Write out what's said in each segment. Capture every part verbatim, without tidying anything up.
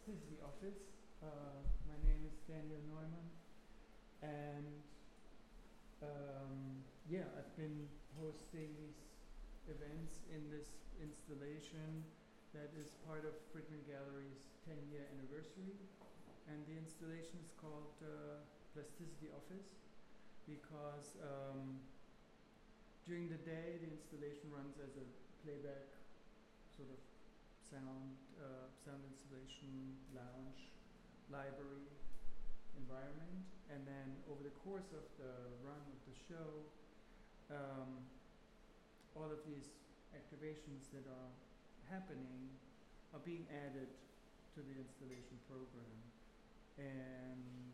Plasticity Office. Uh, my name is Daniel Neumann, and um, yeah, I've been hosting these events in this installation that is part of Friedman Gallery's ten year anniversary. And the installation is called uh, Plasticity Office because um, during the day the installation runs as a playback sort of sound uh, sound installation lounge library environment, and then over the course of the run of the show, um, all of these activations that are happening are being added to the installation program. And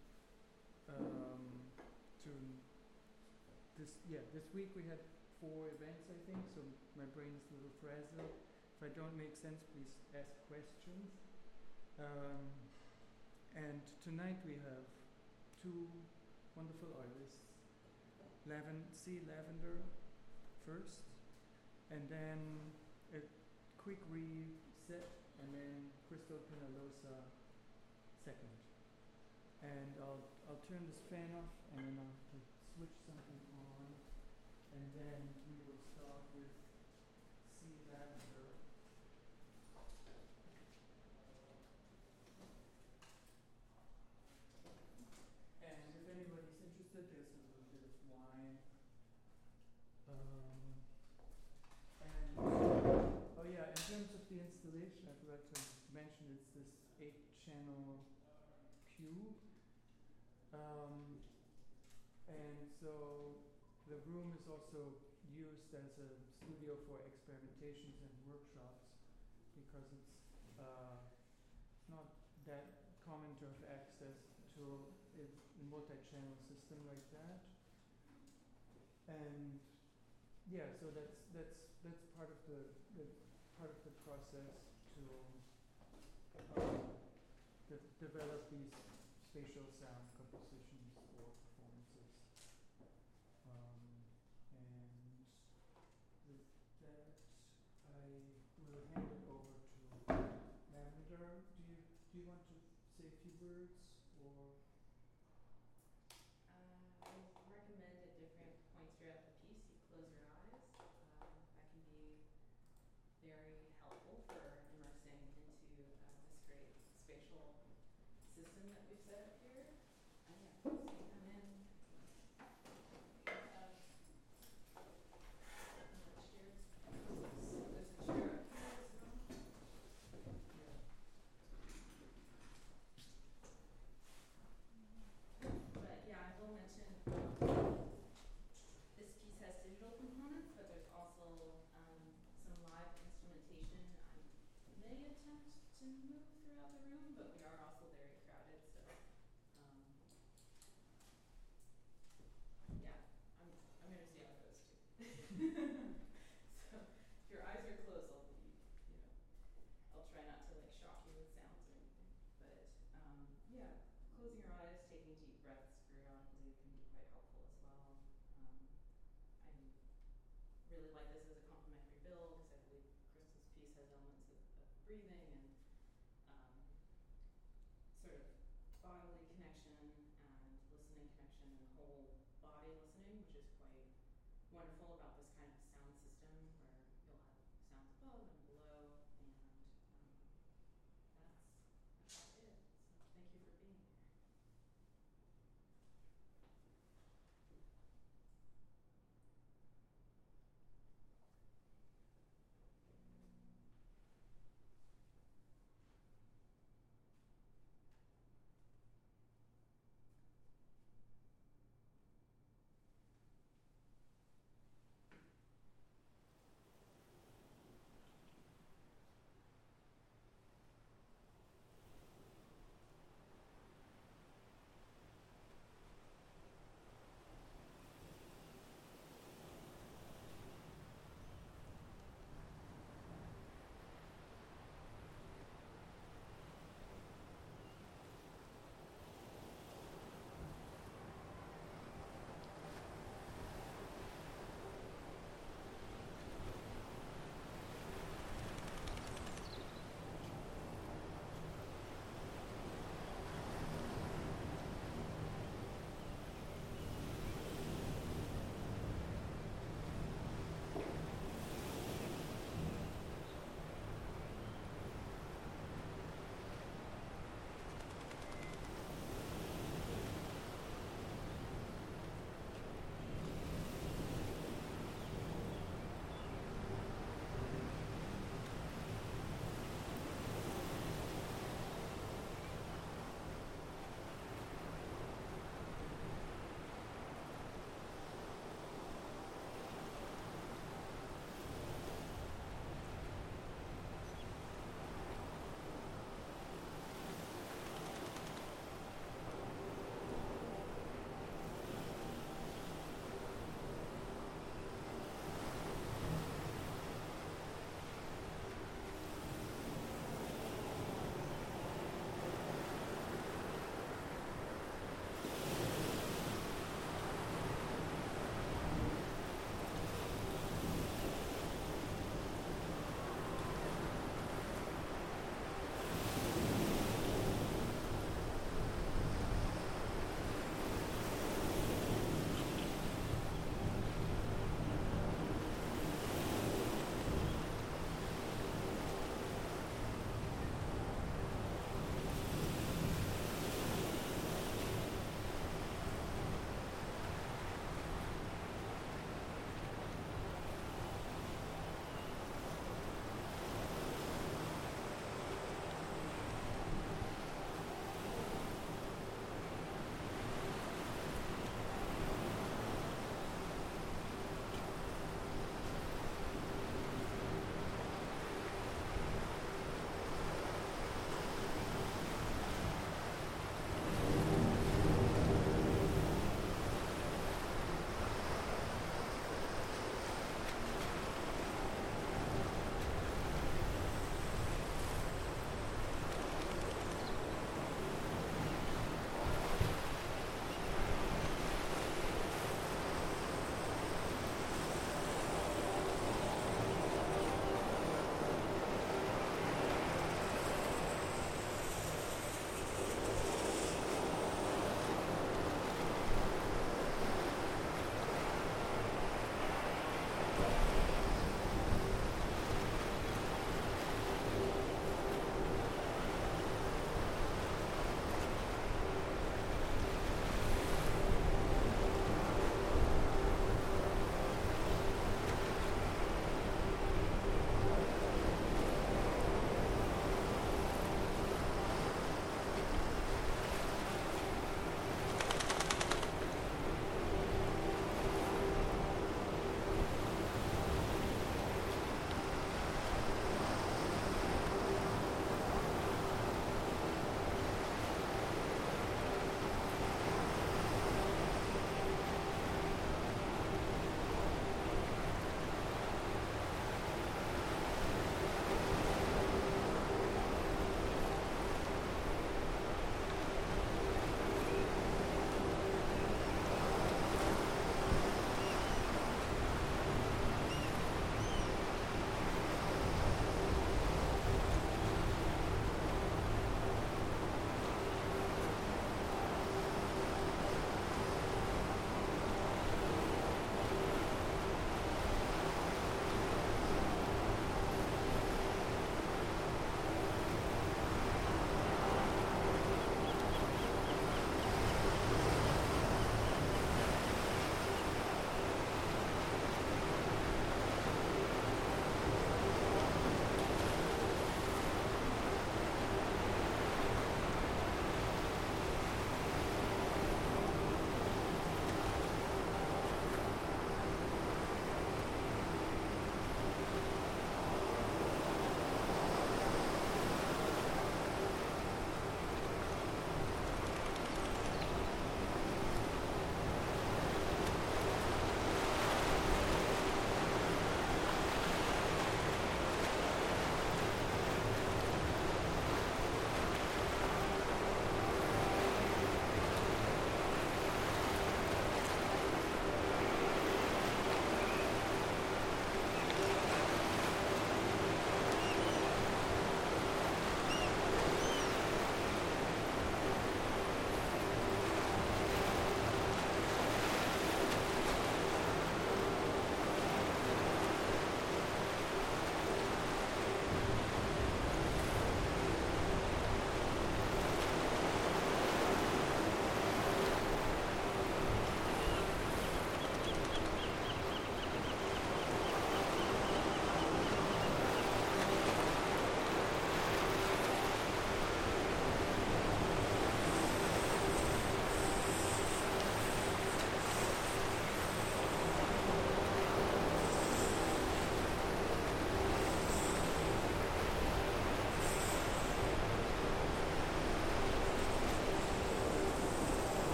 um, to this, yeah, this week we had four events, I think, so my brain is a little frazzled. If I don't make sense, please ask questions. Um, and tonight we have two wonderful artists, Laven- C. Lavender first, and then a quick reset, and then Crystal Penalosa second. And I'll I'll turn this fan off, and then I'll have to switch something on, and then we will start with C. Lavender. And if anybody's interested, there's a little bit of wine. Um, and oh yeah, in terms of the installation, I forgot to mention it's this eight-channel cube, um, and so the room is also used as a studio for experimentations and workshops because it's uh, not that common to have access to a multi-channel system like that. And yeah, so that's that's that's part of the, the part of the process to um, de- develop these spatial sound compositions for performances. Um, and with that, I will hand it over to Lavender. Do you do you want to say a few words, or? Uh, I recommend at different points throughout the piece you close your eyes. Um, that can be very helpful for immersing into uh, this great spatial system that we've set up here. And yeah, so you come in. We have uh, chairs. There's a chair up here as well. But yeah, I will mention um, this piece has digital components, but there's also um, some live instrumentation. I may attempt to move throughout the room, but we are also very crowded, so um, yeah, I'm I'm gonna see how it goes too. So if your eyes are closed, I'll be, you know, I'll try not to like shock you with sounds or anything. But um, yeah, closing your eyes, taking deep breaths periodically can be quite helpful as well. Um, I really like this as a complementary build because I believe Crystal's piece has elements of, of breathing and um, sort of bodily connection and listening connection and whole body listening, which is quite wonderful about this kind of sound system where you'll have sounds above and below, and um, that's about it. So thank you for being here.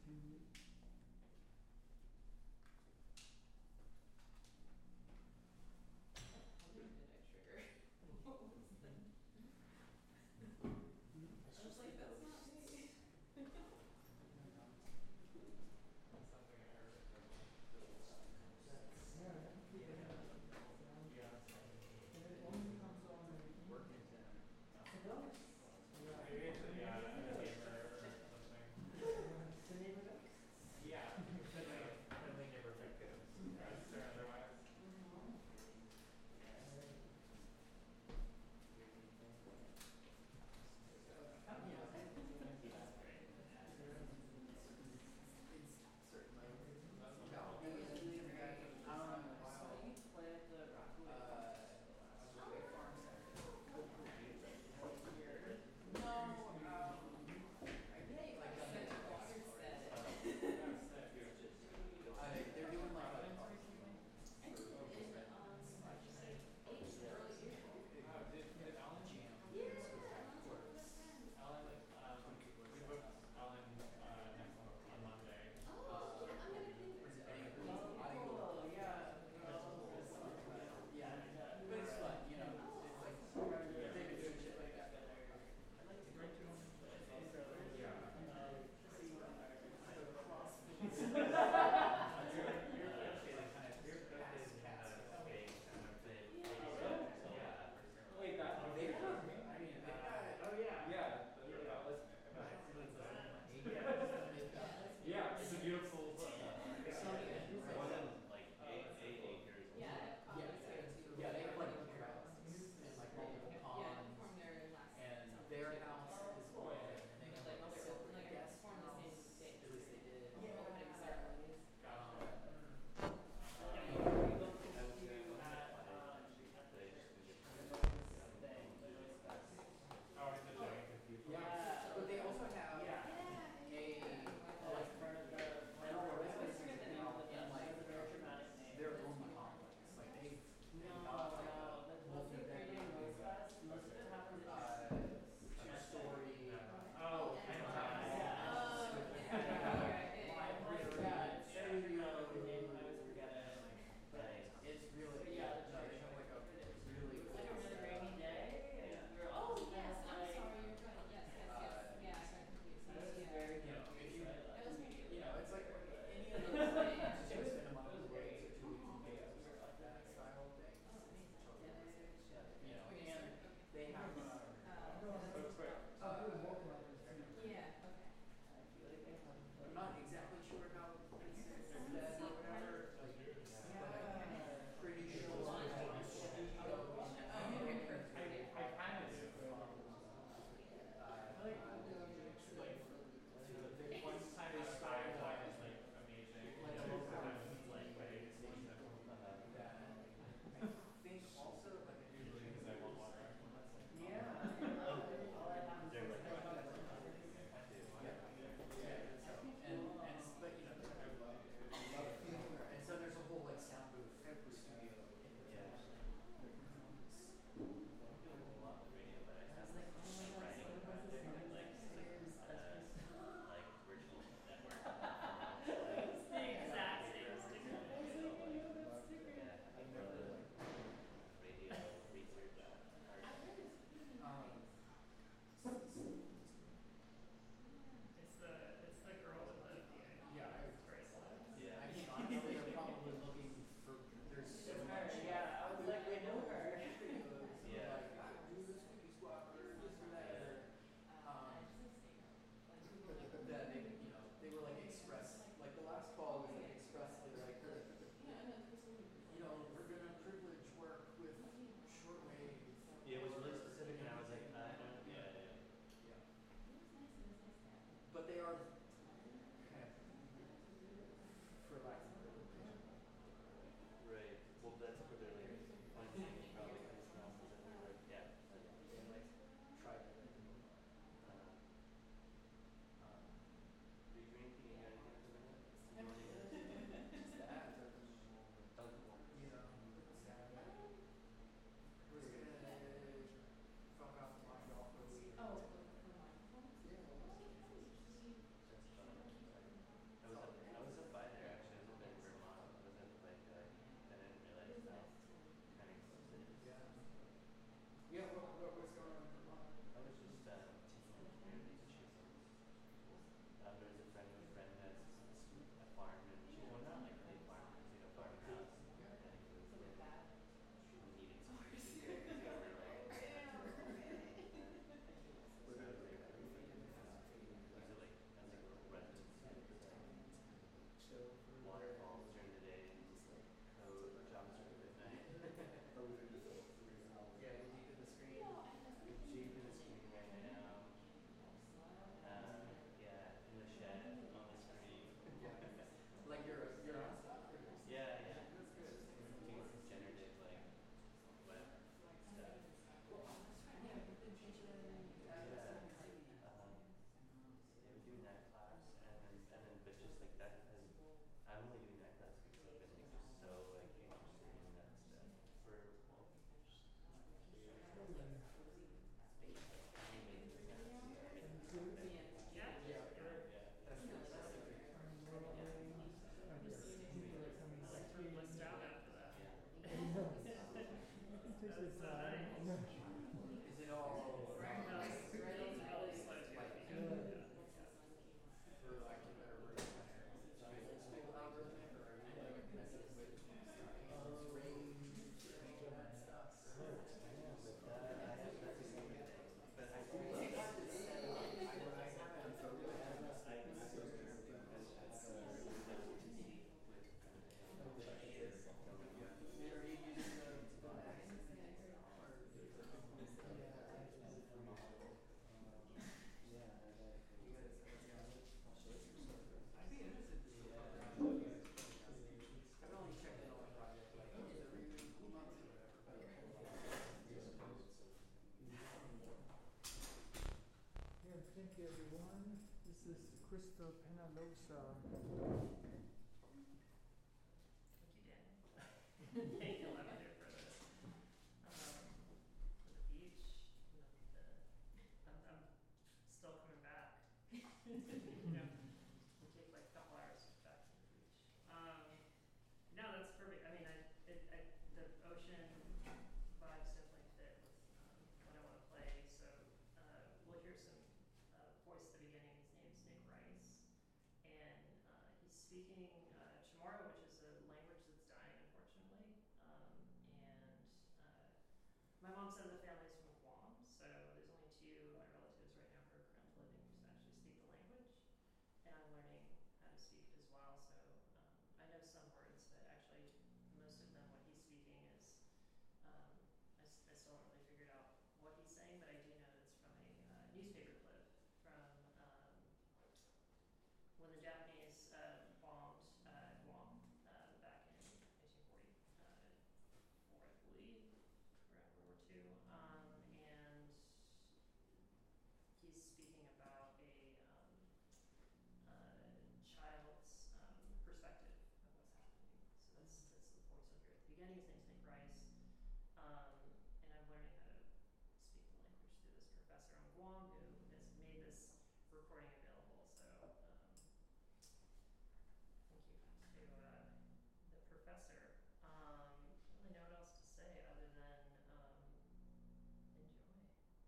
Mhm. How many did I trigger? What was the? It's I was just like, the that's not ghosts. me. That's something I heard from ghost ghosts. Yeah, I have to keep an eye Yeah. on that sound. Yeah, that's like And it only comes on in the working evening. to It's a ghost. well, Yeah. maybe it's a, Maybe yeah, it's a a ghost. neighbor or something. Yeah, it's a neighbor ghost. course That's it's so uh, nice. Is it all Right. No, like, it's really slow to get like Yeah. for lack of a better word, statistical algorithmic, or are you like messing with cadence range and all that stuff? With that, I have to say, but I do have to say, I, when I haven't focused on the frequency or anything, I have a difficulty with and are you using the, the Mac now, or? Yeah, I use it for model. Um, yeah, that, you guys, I'll show you some of it. I'd be interested to see what they're on you guys putting out. I've only checked in on a project like once every month or whatever, but Yeah, thank you everyone. This is Crystal Penalosa. Thank you, Dan. Thank you, Lavender, for this. Um, for the beach, you know, the, I'm, I'm still coming back. You know, it takes like a couple hours to get back to the beach. Um, no, that's perfect. I mean, I, it, I, the ocean vibes definitely fit with um, what I want to play. So uh, we'll hear some uh, voice at the beginning. His name's Nick Rice, and uh, he's speaking uh, Chamorro, which is a language that's dying, unfortunately. Um, and uh, my mom's side of the family's from Guam, so there's only two of my relatives right now who are currently living who actually speak the language, and I'm learning how to speak it as well. So um, I know some words, but actually most of them, what he's speaking is, um, I, s- I still haven't really figured out what he's saying, but I do know it's from a uh, newspaper clip from um, when the Japanese uh, bombed uh, Guam uh, back in nineteen forty-four, I believe, around World War Two, um, and he's speaking about a um, uh, child's um, perspective of what's happening. So that's that's the voice you'll hear at the beginning. His name's Nick Rice, um, and I'm learning how to speak the language through this professor on Guam who has made this recording available. So um, thank you to uh, the professor. Um, I don't really know what else to say other than um, enjoy.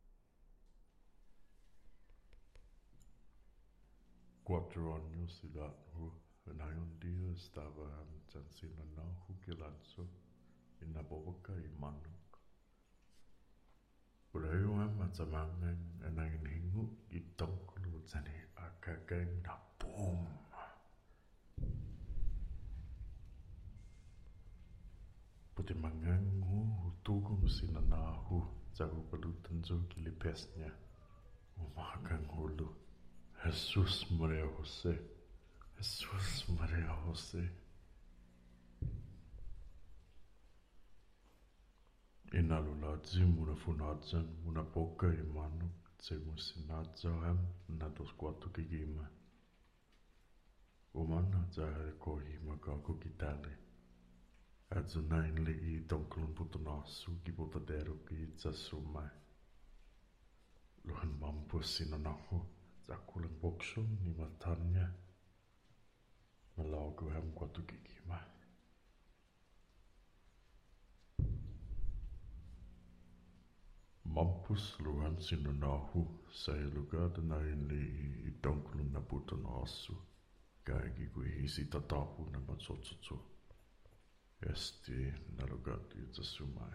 Quattro años idathu nayon dia stava tansina nahu kilatso inabovaka imanuk. Urayo am matsamangan anayin hingu itongkulu zani akageng na boom. Puti mangangu hutugum sinanahu zagu palutan zo kilipesnya. Umagang hulu. Jesus Maria Jose. Jesus Maria Jose. Inalulazi muna funadzan muna poka imanu tse musinadzam na dos quatro kigima. Umana zahare kohima kako kitale. Adzunain li i donklun putonasu ki potadero ki itzasumai. Luhan mampus sinanahu. Zakulang boksong ni matanya. Malago ham quatro kigima. Mampus luhan sinanahu saya lugar denain li i donklun na putonasu. Kaigi kui hisi tatahu na matsotsoto. Esti na lugar tu itzasumai.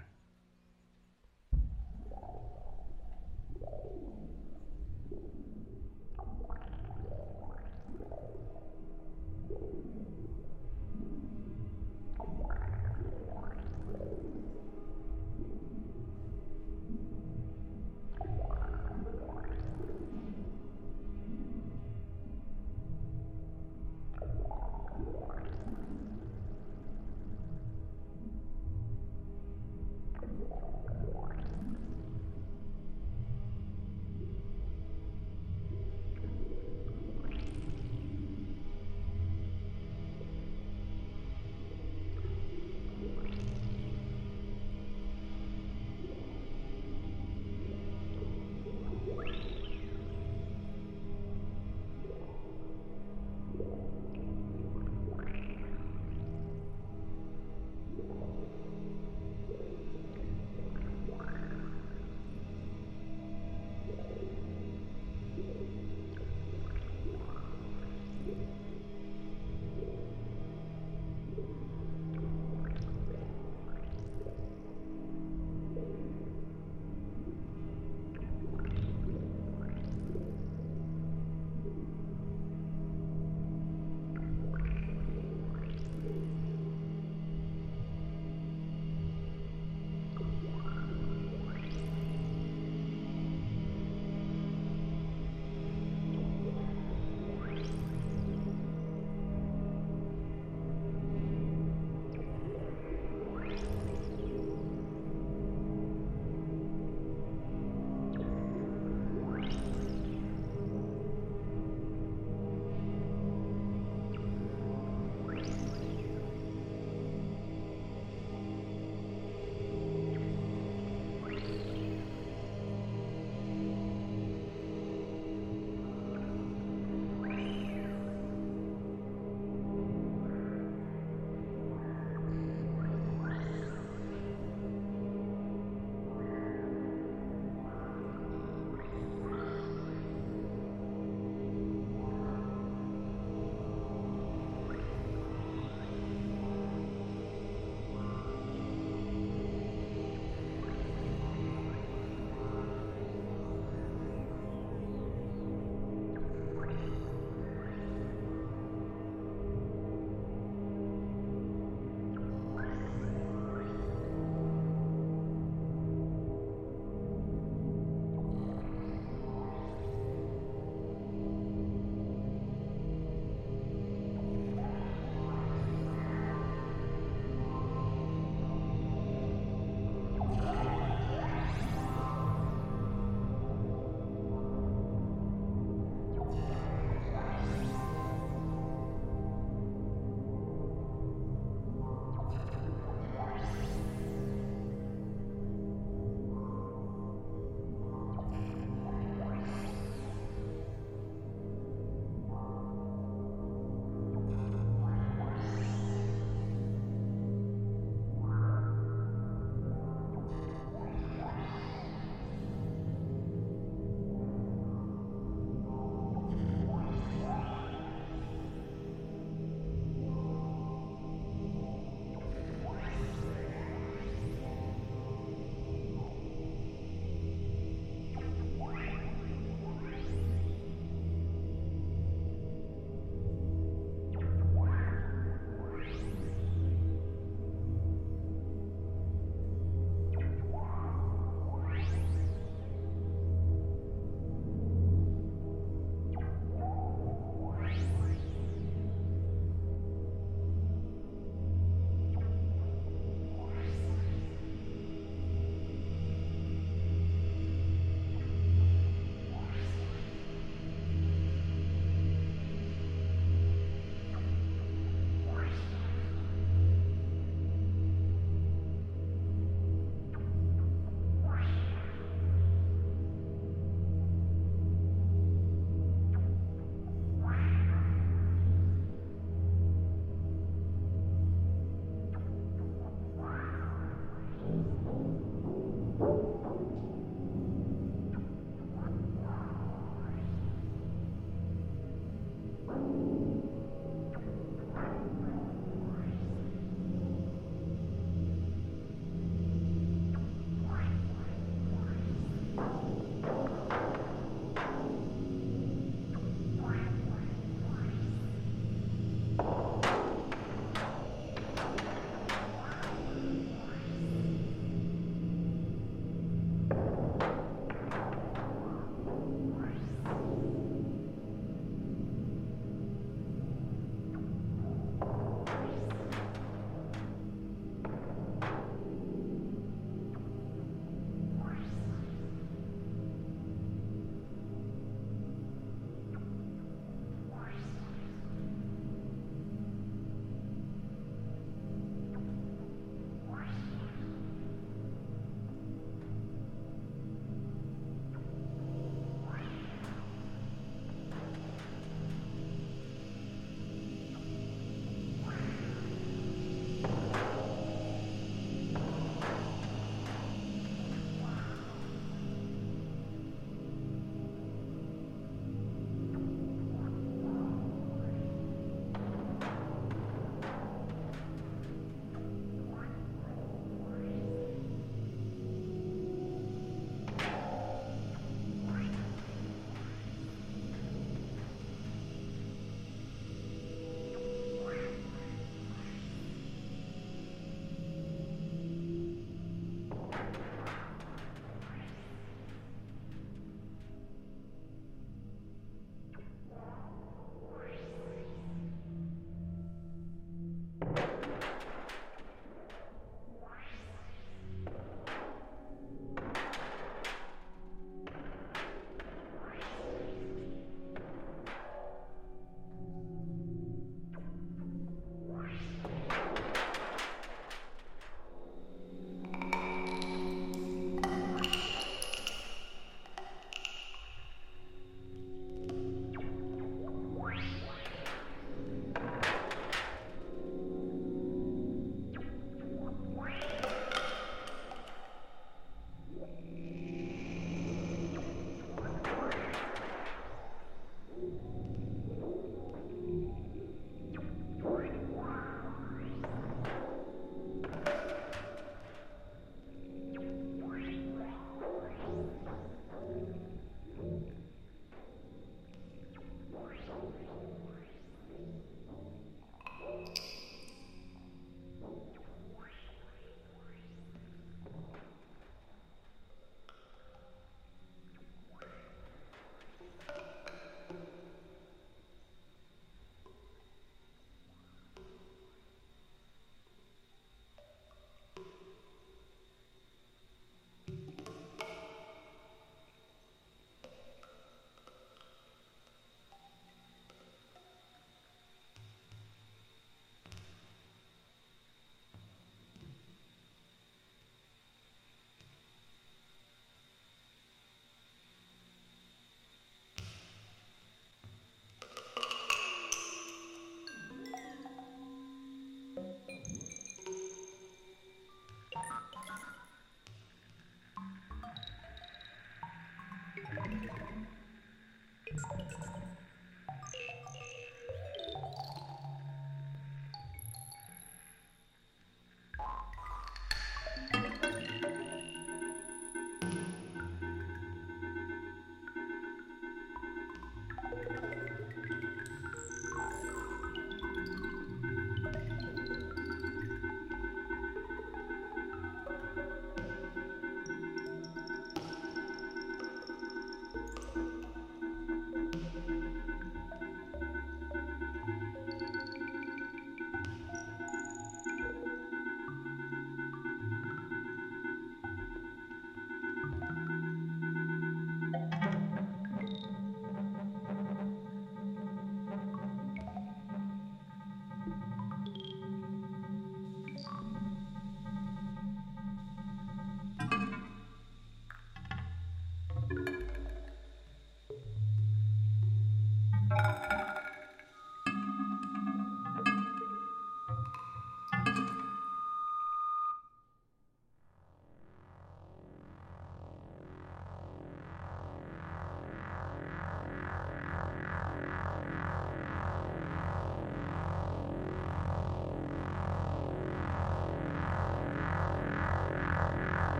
Thank you.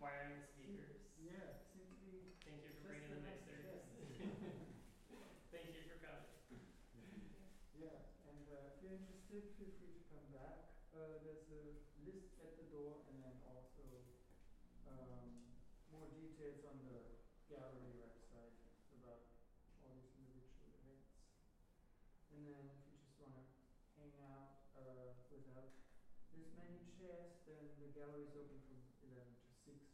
acquiring the speakers. Yeah, seems to be Thank you for just bringing the enough mixers. chairs. Thank you for coming. Yeah, and uh, if you're interested, feel free to come back. Uh, there's a list at the door, and then also um, more details on the gallery website about all these individual events. And then if you just want to hang out uh, without this many chairs, then the gallery is open from eleven to six